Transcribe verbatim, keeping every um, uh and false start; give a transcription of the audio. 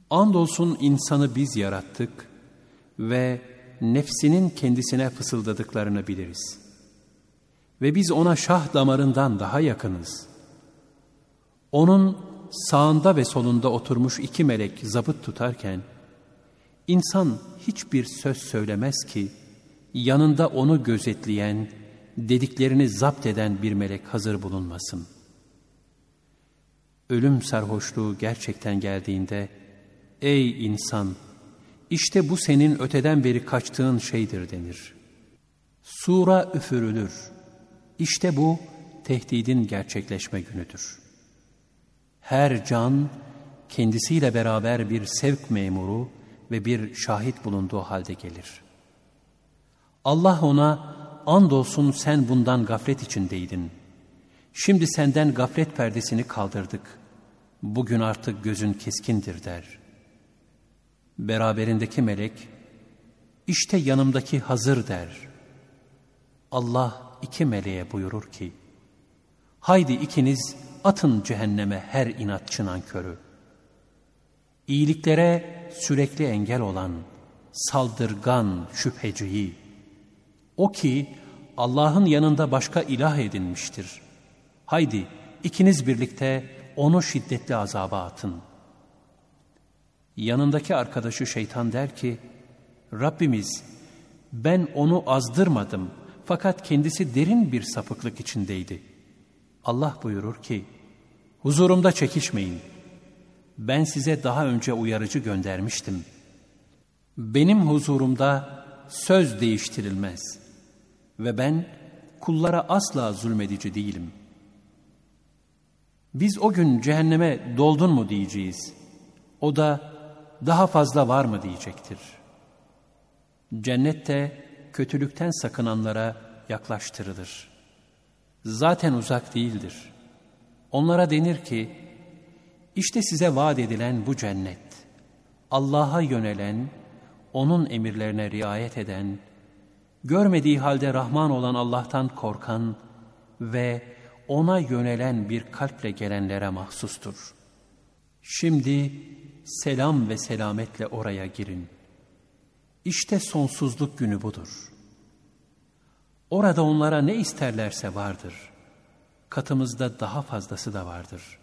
Andolsun insanı biz yarattık ve nefsinin kendisine fısıldadıklarını biliriz. Ve biz ona şah damarından daha yakınız. Onun sağında ve solunda oturmuş iki melek zabıt tutarken, insan hiçbir söz söylemez ki, yanında onu gözetleyen, dediklerini zapt eden bir melek hazır bulunmasın. Ölüm sarhoşluğu gerçekten geldiğinde, ey insan, işte bu senin öteden beri kaçtığın şeydir denir. Sura üfürülür. İşte bu tehdidin gerçekleşme günüdür. Her can kendisiyle beraber bir sevk memuru ve bir şahit bulunduğu halde gelir. Allah ona, andolsun sen bundan gaflet içindeydin. Şimdi senden gaflet perdesini kaldırdık. Bugün artık gözün keskindir der. Beraberindeki melek, işte yanımdaki hazır der. Allah iki meleğe buyurur ki, haydi ikiniz atın cehenneme her inatçı nankörü. İyiliklere sürekli engel olan, saldırgan şüpheciyi, o ki Allah'ın yanında başka ilah edinmiştir. Haydi ikiniz birlikte onu şiddetli azaba atın. Yanındaki arkadaşı şeytan der ki, Rabbimiz, ben onu azdırmadım fakat kendisi derin bir sapıklık içindeydi. Allah buyurur ki, huzurumda çekişmeyin. Ben size daha önce uyarıcı göndermiştim. Benim huzurumda söz değiştirilmez ve ben kullara asla zulmedici değilim. Biz o gün cehenneme doldun mu diyeceğiz. O da daha fazla var mı diyecektir. Cennette kötülükten sakınanlara yaklaştırılır. Zaten uzak değildir. Onlara denir ki, işte size vaat edilen bu cennet, Allah'a yönelen, onun emirlerine riayet eden, görmediği halde Rahman olan Allah'tan korkan ve ona yönelen bir kalple gelenlere mahsustur. Şimdi selam ve selametle oraya girin. İşte sonsuzluk günü budur. Orada onlara ne isterlerse vardır. Katımızda daha fazlası da vardır.